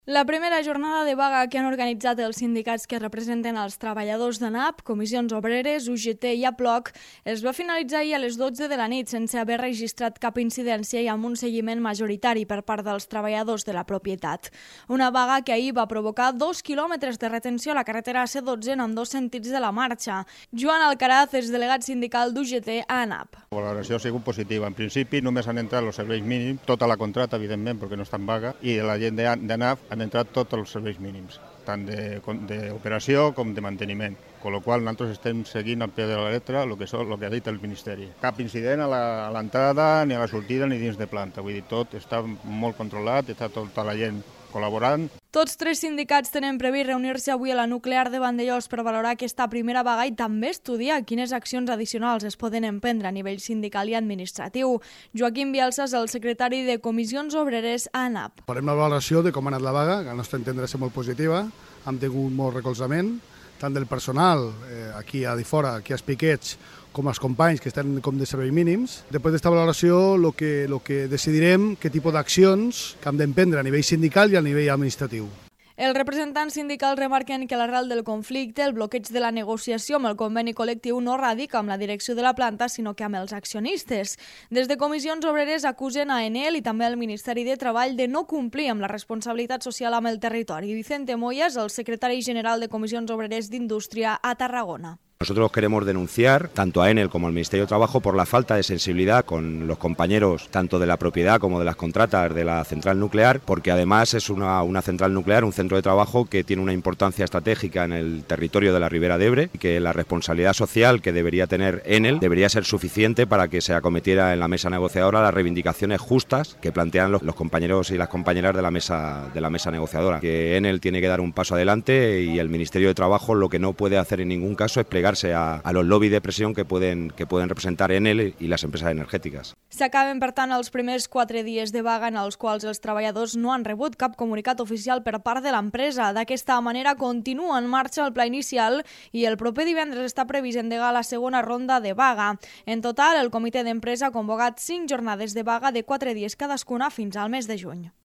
La primera jornada de vaga que han organitzat els sindicats que representen els treballadors d'ANAP, Comissions Obreres, UGT i APLOC, es va finalitzar ahir a les 12 de la nit sense haver registrat cap incidència i amb un seguiment majoritari per part dels treballadors de la propietat. Una vaga que ahir va provocar 2 quilòmetres de retenció a la carretera C12 en ambdós sentits de la marxa. Joan Alcaraz és delegat sindical d'UGT a ANAP. La valoració ha sigut positiva. En principi només han entrat els serveis mínims, tota la contrata, evidentment, perquè no està en vaga, i la gent d'ANAP han entrat tots els serveis mínims, tant d'operació com de manteniment. Con lo qual nosaltres estem seguint al peu de la letra el que ha dit el Ministeri. Cap incident a l'entrada, ni a la sortida, ni dins de planta. Vull dir, tot està molt controlat, està tota la gent col·laborant. Tots tres sindicats tenen previst reunir-se avui a la nuclear de Vandellòs per valorar aquesta primera vaga i també estudiar quines accions addicionals es poden emprendre a nivell sindical i administratiu. Joaquim Bielsa és el secretari de Comissions Obreres a ANAP. Farem la valoració de com ha anat la vaga, que al nostre entendre és molt positiva. Hem tingut molt recolzament, tant del personal, aquí a fora, aquí als piquets, com els companys que estan com de serveis mínims. Després d'esta valoració, el que decidirem què tipus d'accions que hem d'emprendre a nivell sindical i a nivell administratiu. Els representants sindicals remarquen que l'arrel del conflicte, el bloqueig de la negociació amb el conveni col·lectiu no radica amb la direcció de la planta, sinó que amb els accionistes. Des de Comissions Obreres acusen a Enel i també al Ministeri de Treball de no complir amb la responsabilitat social amb el territori. Vicente Moya és el secretari general de Comissions Obreres d'Indústria a Tarragona. Nosotros queremos denunciar tanto a Enel como al Ministerio de Trabajo por la falta de sensibilidad con los compañeros tanto de la propiedad como de las contratas de la central nuclear, porque además es una central nuclear, un centro de trabajo que tiene una importancia estratégica en el territorio de la Ribera de Ebre y que la responsabilidad social que debería tener Enel debería ser suficiente para que se acometiera en la mesa negociadora las reivindicaciones justas que plantean los compañeros y las compañeras de la mesa negociadora. Que Enel tiene que dar un paso adelante y el Ministerio de Trabajo lo que no puede hacer en ningún caso es plegar a los lobbies de presión que pueden representar Enel y las empresas energètiques. S'acaben, per tant, els primers 4 dies de vaga en els quals els treballadors no han rebut cap comunicat oficial per part de l'empresa. D'aquesta manera continua en marxa el pla inicial i el proper divendres està previst endegar la segona ronda de vaga. En total, el comitè d'empresa ha convocat 5 jornades de vaga de 4 dies cadascuna fins al mes de juny.